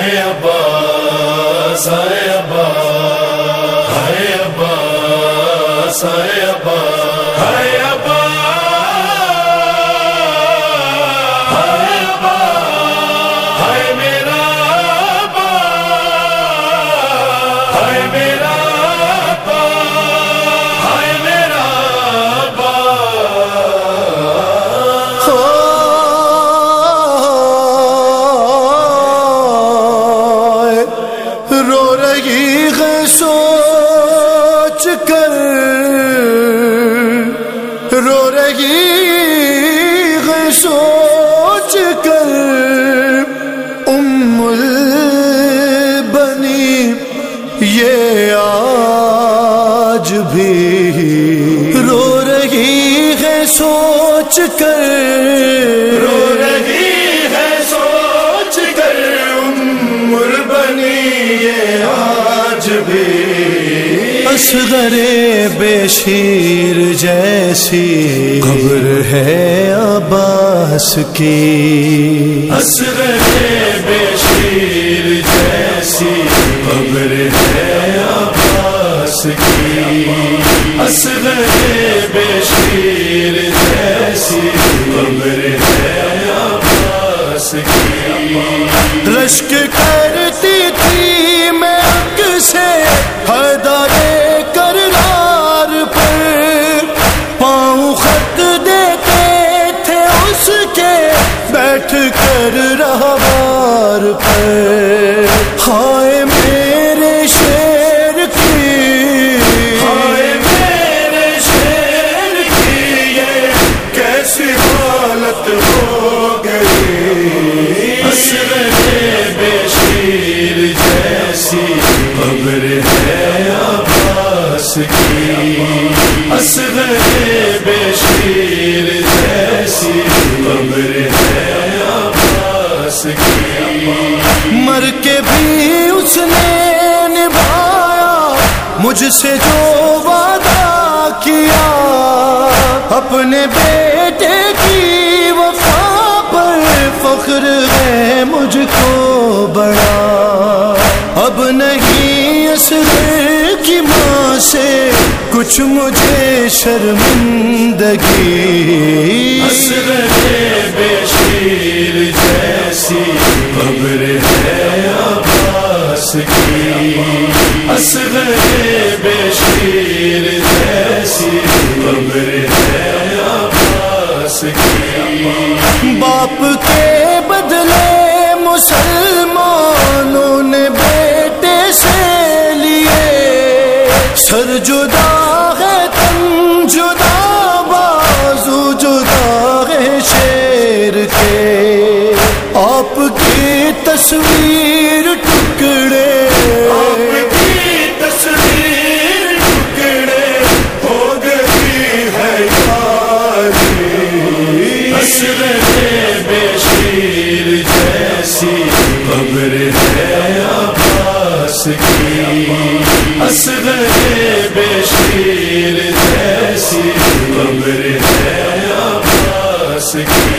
ہائے عباس ہائے عباس ہائے عباس ہائے عباس ہائے عباس ہائے عباس ہائے میرا عباس ہائے میرا عباس ہائے میرا عباس رو رہی ہے سوچ کر رو رہی ہے سوچ کر ام البنی یہ آج بھی رو رہی ہے سوچ کر رو رہی ہے سوچ کر ام البنی یہ آج بھی اصغر بے شیر جیسی قبر ہے عباس کی اصغر بے شیر جیسی قبر ہے عباس کی اصغر بے شیر جیسی قبر ہے عباس کی رشک کرتی تھی میں اک سے حیدر کرار پر پاؤں خط دیتے تھے اس کے بیٹھ کر رہوار پر ہائے میرے شیر کی ہائے میرے شیر کی یہ کیسی حالت ہو گئی اصغر بے شیر جیسی قبر ہے عباس کی اصغر بے شیر جیسی قبر ہے عباس کی مر کے بھی اس نے نبھایا مجھ سے جو وعدہ کیا اپنے بیٹے کی وفا پر فخر ہے مجھ کو بڑا اب نہیں اصغر کی ماں سے کچھ مجھے شرمندگی اصغر بے شیر جیسی قبر ہے عباس کی اصغر بے شیر جیسی قبر ہے عباس کی باپ کے بدلے مسلمانوں نے بیٹے سے لیے سر جدا ہے تن جدا بازو جدا ہے شیر کے آپ کی تصویر ٹکڑے آپ کی تصویر ٹکڑے ہو گئی ہے یاری اصغر بے شیر جیسی قبر ہے عباس کی اصغر بے شیر جیسی قبر ہے عباس کی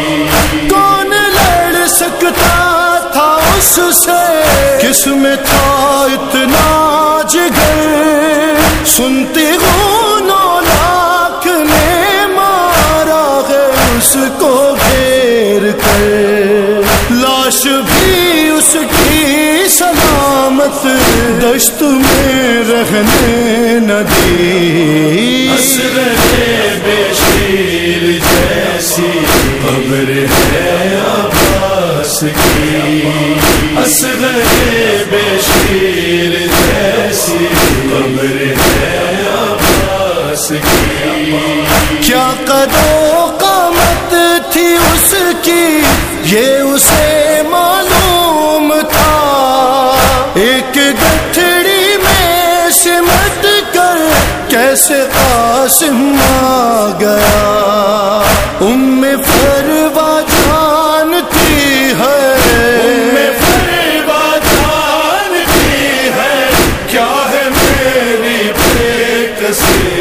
کون لڑ سکتا تھا اس سے کس میں تھا اتنا جگر سنتی ہوں 9 لاکھ نے مارا ہے اس کو گھیر کر لاش بھی اس کی سلامت دشت میں رہنے نہ دی اصغر بے شیر جیسی قبر ہے عباس کی اصغر بے شیر جیسی قبر ہے عباس کی کیا قد و قامت تھی اس کی یہ اسے معلوم تھا ایک گٹھڑی میں سمٹ کر کیسے قاسم آ گیا ام فروا جانتی ہے ام فروا جانتی ہے کیا ہے میری بے کسی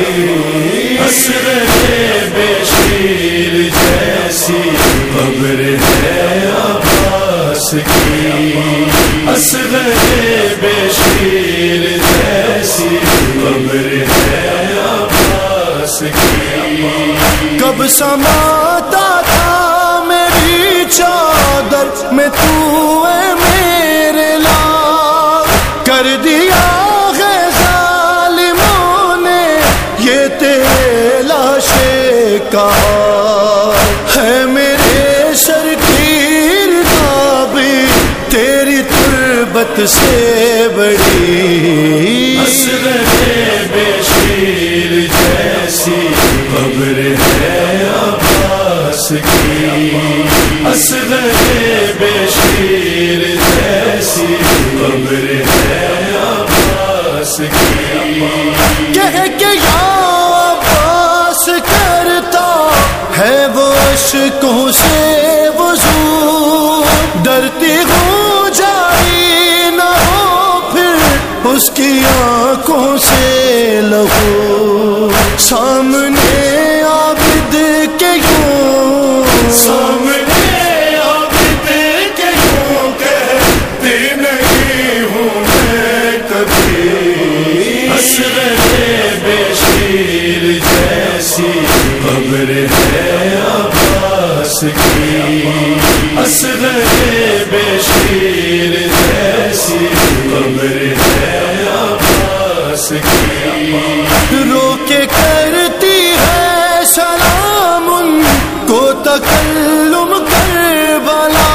اصغر بے شیر جیسی قبر ہے عباس کی اصغر بشیر جیسی قبر ہے عباس کی کب سماتا تھا میری چادر میں تو اے میرے لال کر دیا ہے ظالموں نے یہ تیرے لاشے کا ہے میرے سر کی رضا بھی تیری تربت سے بڑی اصغر بشیر جیسی قبر ہے عباس کی اصغر بشیر جیسی قبر ہے عباس کی کہہ کے یا عباس کرتا ہے وہ اشکوں سے وضو ڈرتی ہوں جاری نہ ہو پھر اس کی آنکھوں سے لہو سامنے عابد کے یوں سامنے عابد کے یوں کہتی نہیں ہوں میں کبھی اصغر بشیر جیسی قبر ہے عباس کی اصغر بشیر جیسی قبر ہے عباس کی رو کے کرتی ہے سلام ان کو تکلم کربلا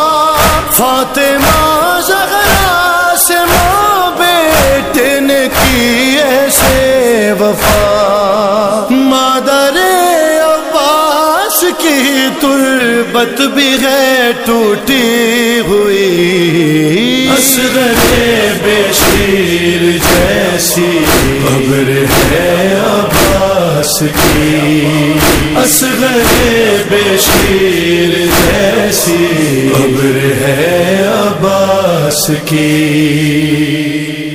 فاطمہ زہرا سے ماں بیٹے نے کی ایسے وفا مادر عباس کی تربت بھی ہے ٹوٹی ہوئی اصغر بشیر جیسی قبر ہے عباس کی اصغر بشیر جیسی قبر ہے عباس کی